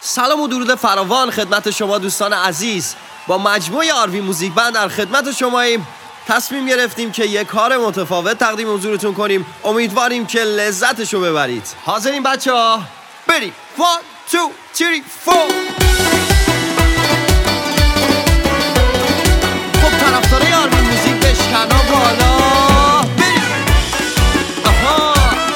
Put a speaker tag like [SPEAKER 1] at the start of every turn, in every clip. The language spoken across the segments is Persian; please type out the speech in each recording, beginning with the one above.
[SPEAKER 1] سلام و درود فراوان خدمت شما دوستان عزیز. با مجموعه آروین موزیک بند در خدمت شماییم. تصمیم گرفتیم که یک کار متفاوت تقدیم حضورتون کنیم. امیدواریم که لذتشو ببرید. حاضرین بچه ها؟ بریم. 1 2 3 4. خب طرفدارای آروین موزیک بشکنا بالا. بریم. آها.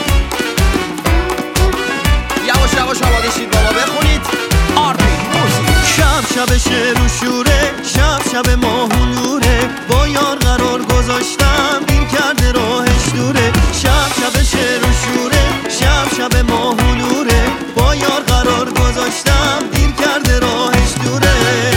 [SPEAKER 1] یواش یواش آماده شید با ما بخونید آروین موزیک.
[SPEAKER 2] شب شعر و شوره، شب ماهونوره، با یار قرار گذاشتم دیر کرده راهش دوره. شب شعر و شوره، شب ماهونوره، با یار قرار گذاشتم دیر کرده راهش دوره.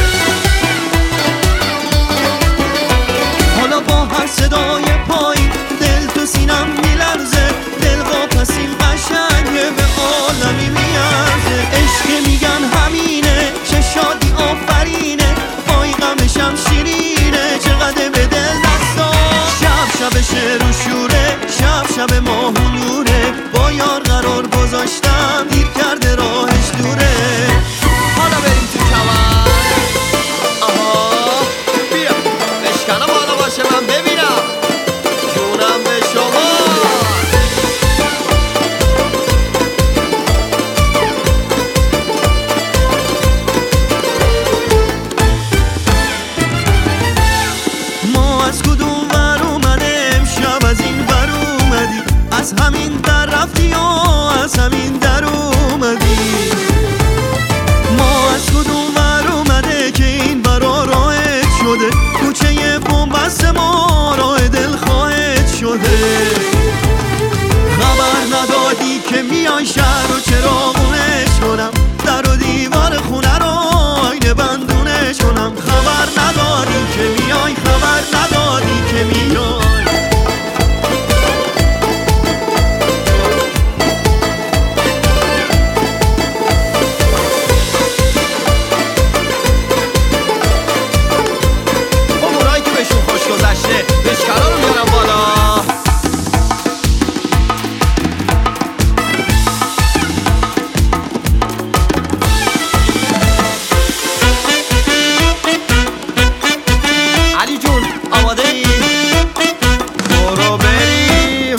[SPEAKER 2] حالا با هر صدای پایین دل تو سینم میلرزه، دل واپسین قشنگه به عالمی میارزه. عشق میگن همینه، چه شادی آفرینه، آی غمشم شیرینه، چقدر به دل دستا. شب شعر و شوره، شب ماهونوره، با یار قرار گذاشتم دیر کرده راهش دوره.
[SPEAKER 1] حالا بریم تو کمر. آها بیا بشکنم بالا باشه من ببینم جونم به شما.
[SPEAKER 2] ما از کدوم ور اومده امشب از این ور اومدی، از همین در رفتی و از همین در اومدی. ما از کدوم ور اومده که این برا راهت شده، کوچه بنبست ما راه دل خواهد شده. خبر ندادی که میای شهر و چراغونش کنم، در و دیوار خونه رو آینه بندونش کنم. خبر ندادی که میای، خبر ندادی که میای.
[SPEAKER 1] اونایی که بهشون خوش گذشته بشکنا رو میارم بالا. علی جون آماده ای؟ برو بریم.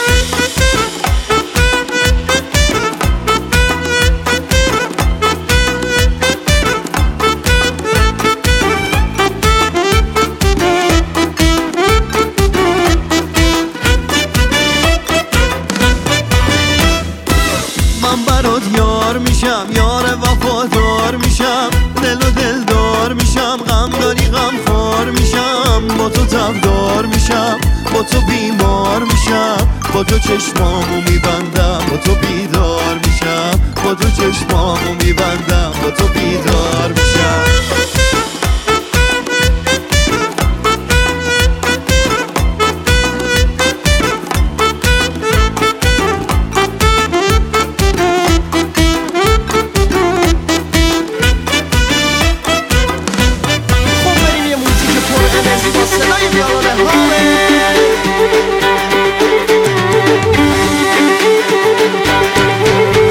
[SPEAKER 2] من برات یار میشم، یار وفادار میشم، دل و دلدار میشم، غم داری غم خار میشم. با تو تبدار میشم، با تو بیمار میشم، با تو چشمامو میبندم، با تو بیدار میشم، با تو چشمامو میبندم، با تو بیدار میشم.
[SPEAKER 1] خب بریم یه موزیک پر انرژی با صدای ویولن هامه.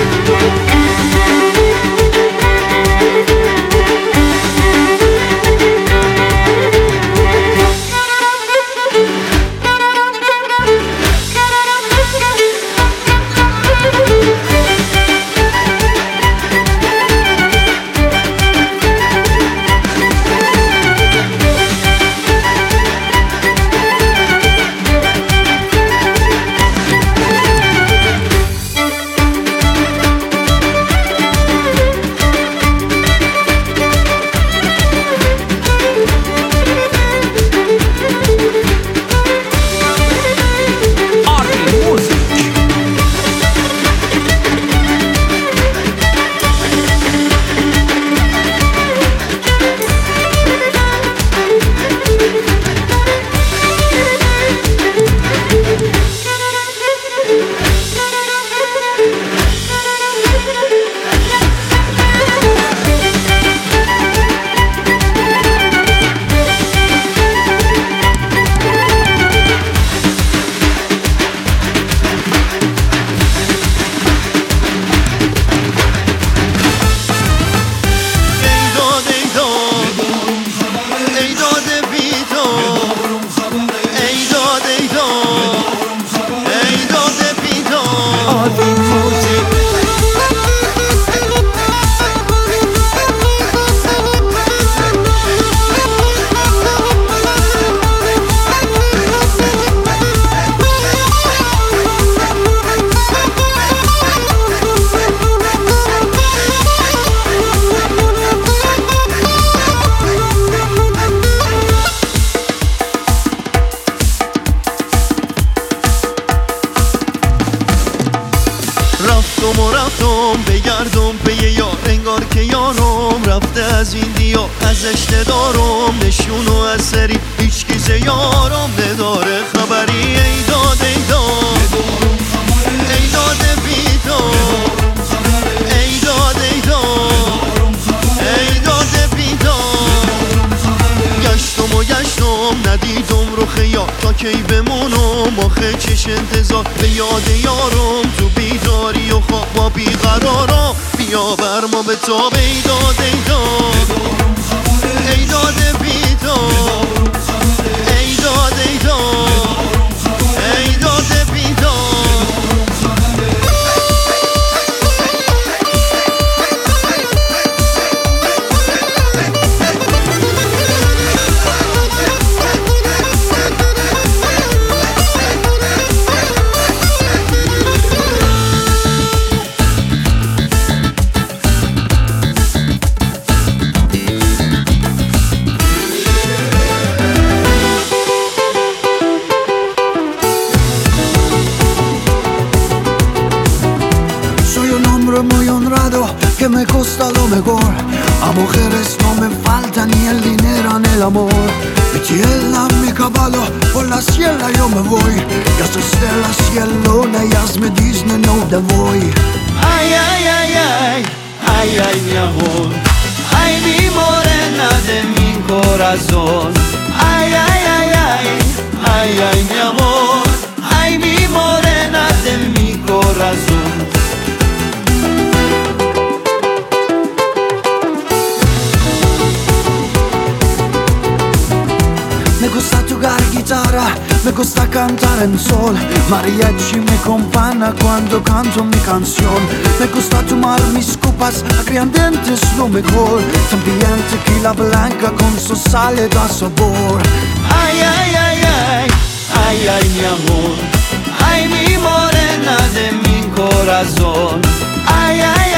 [SPEAKER 2] زشته دارم نشونو اثری هیچ کی یارم نداره خبری ای داد ای داد ای داد بیتا ای داد ای داد ای داد بیتا گشتم و گشتم ندیدم رو خیال تا کی بمونم آخه چش انتظار به یاد یارم تو بیداری و خواب و بیقرارم بیا بر ما به تا ای داد ای داد ای داد بیتا ای داد ای داد ای داد بیتا
[SPEAKER 3] Muy honrado que me cuesta lo mejor. A mujeres no me falta ni el dinero ni el amor. Mi tierra, mi caballo, por la sierra yo me voy. Ya se stella si è luna, ya me Disney no te voy.
[SPEAKER 2] Ay, ay, ay, ay, ay, ay, mi amor. Ay, mi morena de mi corazón. Ay, ay, ay, ay, ay, ay, mi amor. Ay, mi morena de mi corazón.
[SPEAKER 3] Me gusta tocar guitarra, me gusta cantar en sol. Mariachi me acompaña cuando canto mi canción. Me gusta tomar mis copas aguardientes lo mejor. También tequila blanca con su sal y da sabor.
[SPEAKER 2] Ay, ay, ay, ay, ay, ay, mi amor. Ay, mi morena de mi corazón. Ay, ay,